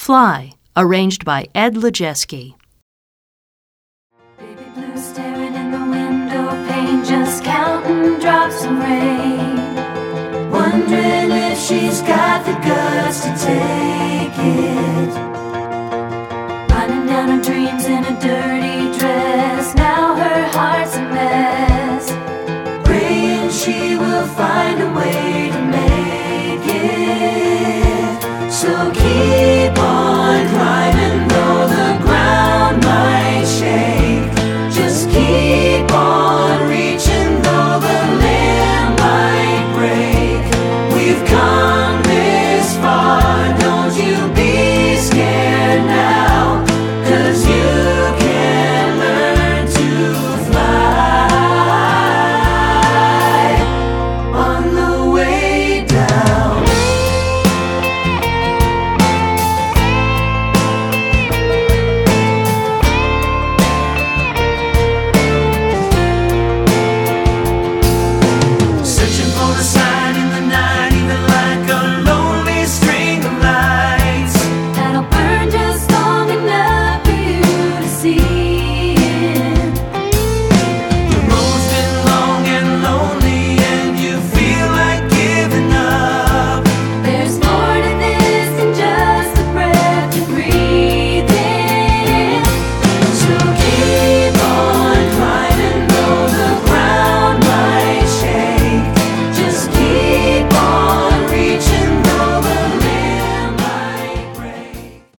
Fly, arranged by Ed Lejeski. Baby blue staring in the window pane, just counting drops of rain, wondering if she's got the guts to take it.